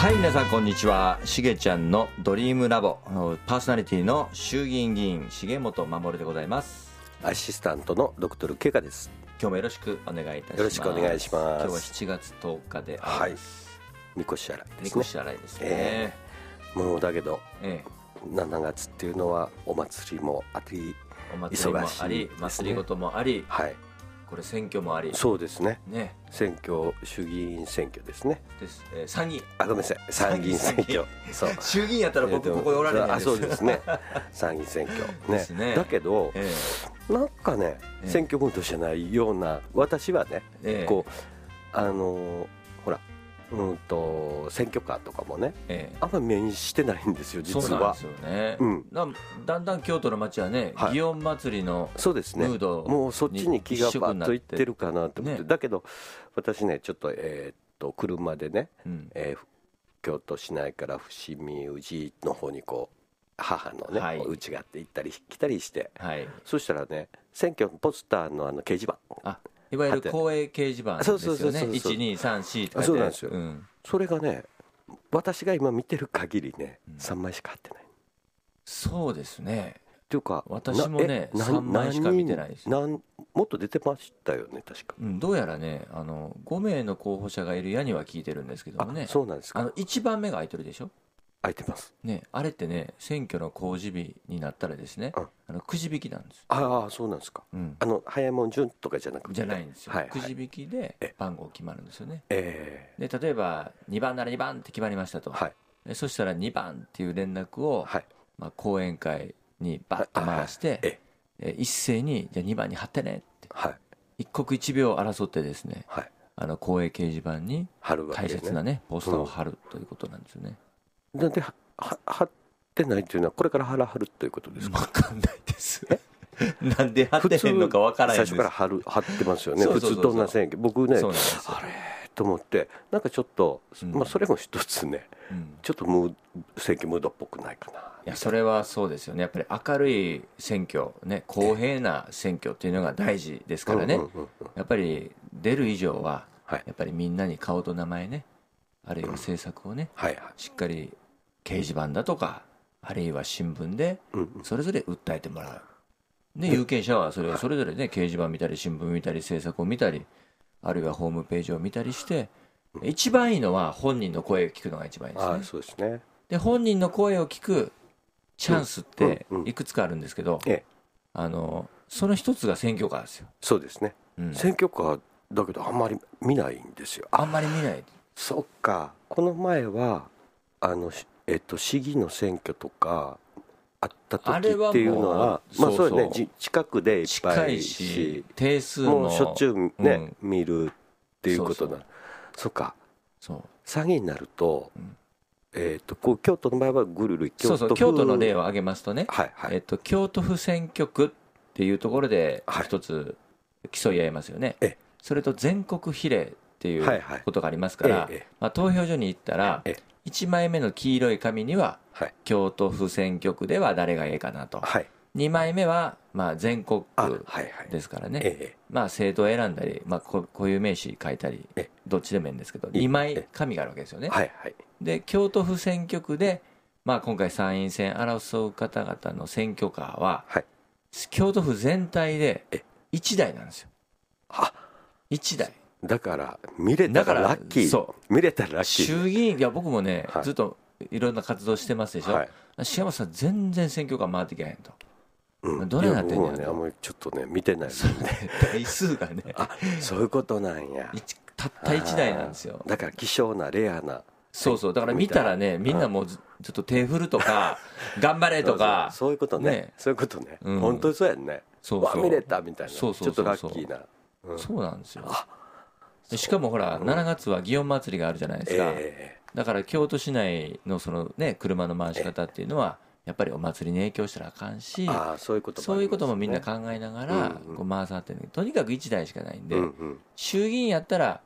はい、皆さんこんにちは。しげちゃんのドリームラボパーソナリティの衆議院議員重本守でございます。 アシスタントのドクトルケカです。 今日もよろしくお願いいたします。 よろしくお願いします。 今日は7月10日であります。 はい、みこし洗いですね。 みこし洗いですね。 もうだけど、7月っていうのはお祭りもあり、 お祭りもあり、祭りごともあり、 はい、 これ選挙もあり。 そうですね。選挙、衆議院選挙ですね。 です、参議院。 ごめんなさい、参議院選挙。 そう。衆議院やったら僕ここでおられないんです。 そうですね。参議院選挙ね。だけど、なんかね、選挙ムードじゃないような、私はね、こうほら。選挙カーとかもね、あんまり目にしてないんですよ、実は。 そうなんですよね。だんだん京都の街はね、祇園祭りのムード、 もうそっちに気がバッといってるかなと思って、だけど私ね、ちょっと車でね、京都市内から伏見宇治の方にこう母のね、家があって行ったり来たりして、そしたらね、選挙のポスターの掲示板、 いわゆる公営掲示板ですよね。1234って書いてある。 そうなんですよ。それがね、私が今見てる限りね、3枚しか貼ってない。 そうですね。 っていうか、 私もね、3枚しか見てないです。 もっと出てましたよね、確か。 どうやらね、5名の候補者がいるやには聞いてるんですけどもね。 そうなんですか。 1番目が空いてるでしょ。 空いてますね。あれってね、選挙の公示日になったらですね、くじ引きなんです。 そうなんですか。早いもん順とかじゃなくて。 じゃないんですよ。くじ引きで番号決まるんですよね。で、例えば2番なら2番って決まりましたと。そしたら2番っていう連絡を講演会にバッと回して、一斉にじゃあ2番に貼ってねって、一刻一秒争ってですね、公営掲示板に大切なねポスターを貼るということなんですよね。 なんで貼ってないというのはこれから貼るということですか。 分かんないです。なんで貼ってへんのか分からないんです。 最初から貼ってますよね。普通どんな選挙、僕ね、あれと思って、なんかちょっと、それも一つね、ちょっと選挙ムードっぽくないかな。いや、それはそうですよね。やっぱり明るい選挙ね、公平な選挙っていうのが大事ですからね。やっぱり出る以上は、やっぱりみんなに顔と名前ね、あるいは政策をね、しっかり掲示板だとか、あるいは新聞でそれぞれ訴えてもらう。で、有権者はそれをそれぞれね、掲示板見たり新聞見たり政策を見たり、あるいはホームページを見たりして、一番いいのは本人の声を聞くのが一番いいですね。 そうですね。 で、本人の声を聞くチャンスっていくつかあるんですけど、その一つが選挙カーですよ。 そうですね。選挙カーだけどあんまり見ないんですよ。 あんまり見ない。 そっか。この前は市議の選挙とかあった時っていうのは、そうね、近くでいっぱいし、 定数もしょっちゅうね、見るっていうことだ。そっか。参議院になると、京都の場合はぐるる京都の例を挙げますとね、京都府選挙区っていうところで一つ競い合いますよね。それと全国比例っていうことがありますから、投票所に行ったら1枚目の黄色い紙には京都府選挙区では誰がええかなと、2枚目は全国区ですからね、政党を選んだり、固有名詞書いたりどっちでもいいんですけど、2枚紙があるわけですよね。で、京都府選挙区で、今回参院選争う方々の選挙カーは、京都府全体で1台なんですよ。1台だから見れたらラッキー。見れたらラッキー。 衆議院、いや僕もね、ずっといろんな活動してますでしょ。重本さん全然選挙カー回ってけへんと。どれになってんのやと。ちょっとね見てないもんね。 台数がね。 そういうことなんや。 たった1台なんですよ。 だから希少なレアな。 そうだから見たらね、みんなもうちょっと手振るとか頑張れとか。 そういうことね。そういうことね。本当にそうやんね。見れたみたいな。ちょっとラッキーな。 そうなんですよ。しかもほら、7月は祇園祭りがあるじゃないですか。だから京都市内のそのね、車の回し方っていうのはやっぱりお祭りに影響したらあかんし、 そういうこともみんな考えながらこう回さってる。とにかく1台しかないんで、衆議院やったら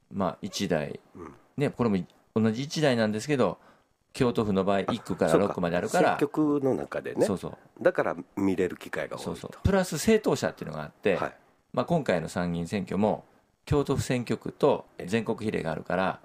1台ね、これも同じ1台なんですけど、京都府の場合1区から6区まであるから、 選挙区の中でね、だから見れる機会が多いと。 プラス政党者っていうのがあって、今回の参議院選挙も京都府選挙区と全国比例があるから、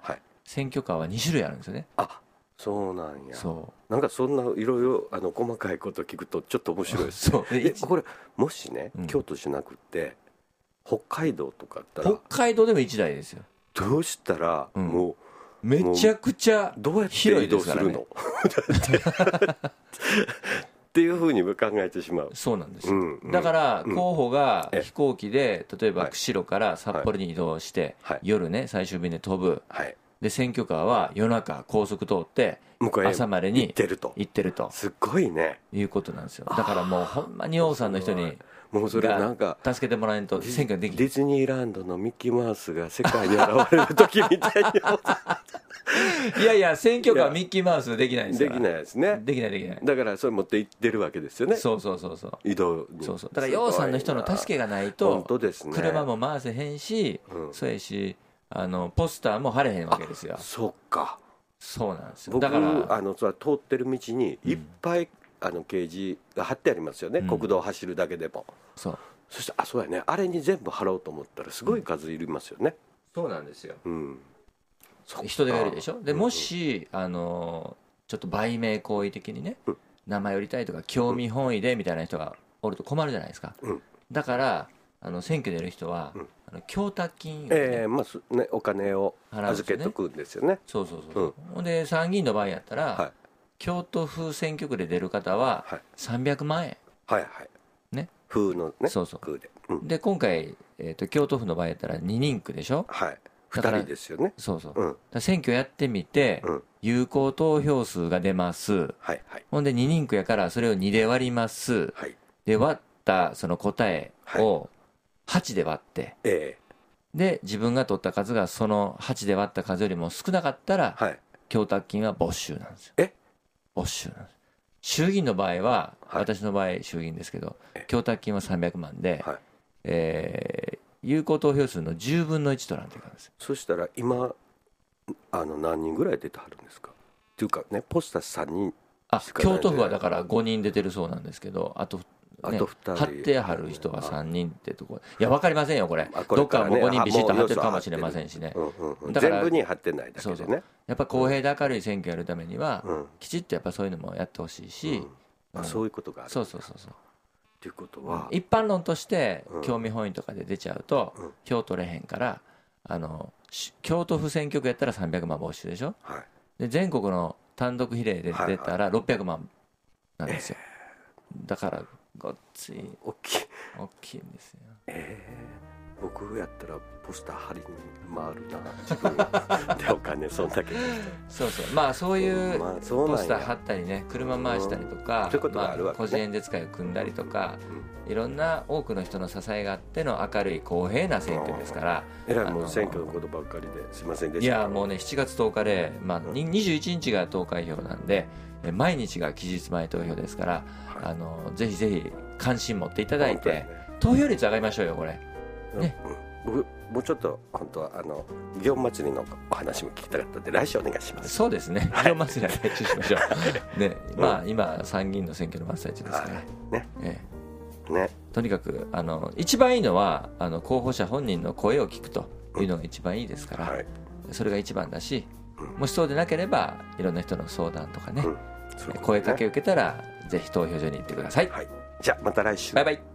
選挙カーは2種類あるんですよね。 あ、そうなんや。なんかそんないろいろ細かいこと聞くとちょっと面白いですね。そうこれもしね、京都じゃなくて北海道とかだったら、 北海道でも1台ですよ。 どうしたら、もうめちゃくちゃ広いですからね。どうやって移動するのっていうふうに考えてしまう。 そうなんですよ、だから候補が飛行機で例えば釧路から札幌に移動して、夜ね最終便で飛ぶ、で選挙カーは夜中高速通って朝までに行ってるとすごいねいうことなんですよ。だからもうほんまに王さんの人にもうそれなんか助けてもらえんと選挙できない。 ディズニーランドのミッキーマウスが世界に現れる時みたいにいやいや選挙カーミッキーマウスできないんですよ。 できないですね。 できないだからそれ持って行ってるわけですよね。 そう移動に。 そうだから王さんの人の助けがないと本当ですね。 車も回せへんし、そうやしポスターも貼れへんわけですよ。 そっか。 そうなんですよ。 僕だからそれ通ってる道にいっぱい掲示が貼ってありますよね、国道を走るだけでも。そしてそうやね、あれに全部貼ろうと思ったらすごい数いりますよね。 そうなんですよ、人手がいるでしょ。でもしちょっと売名行為的にね、名前売りたいとか興味本位でみたいな人がおると困るじゃないですか、だから選挙出る人は、供託金を、 お金を預けとくんですよね。 ほんで参議院の場合やったら、京都府選挙区で出る方は300万円、ね、 府のね、 区で、で今回、京都府の場合やったら2人区でしょ。 2人ですよね。 選挙やってみて、有効投票数が出ます、ほんで2人区やからそれを2で割ります、で割ったその答えを8で割って、で自分が取った数がその8で割った数よりも少なかったら、供託金は没収なんですよ。没収なんです。衆議院の場合は、私の場合衆議院ですけど、供託金は300万で、有効投票数の10分の1取らんといかんです。 そしたら今何人ぐらい出てはるんですか。っていうかね、ポスター3人しかない。 京都府はだから5人出てるそうなんですけど、あと2人貼ってはる人が3人ってところ、いや分かりませんよこれ、どっかもう5人ビシッと貼ってるかもしれませんしね。 だから全部に貼ってないだけでね。 やっぱ公平で明るい選挙やるためには、きちっとやっぱそういうのもやってほしいし、 そういうことがある。 そうっていうことは、 一般論として興味本位とかで出ちゃうと、票取れへんから京都府選挙区やったら300万没収でしょ、で全国の単独比例で出たら600万なんですよ。だからごっつい大きいんですよ。 僕やったらポスター貼りに回るな、自分でお金そんだけそういうポスター貼ったりね、車回したりとか、個人演説会を組んだりとか、いろんな多くの人の支えがあっての明るい公平な選挙ですから。 もう選挙のことばっかりですいませんでした。 いやもうね、7月10日で、21日が投開票なんで、毎日が期日前投票ですから、ぜひぜひ関心持っていただいて、投票率上がりましょうよこれね。 僕もうちょっと本当は祇園祭りのお話も聞きたかったので来週お願いします。 そうですね、祇園祭りは熱中しましょうね。今参議院の選挙の真っ最中ですからね。とにかく一番いいのは候補者本人の声を聞くというのが一番いいですから、それが一番だし、もしそうでなければいろんな人の相談とかね、声かけを受けたらぜひ投票所に行ってください。 じゃあまた来週。 バイバイ。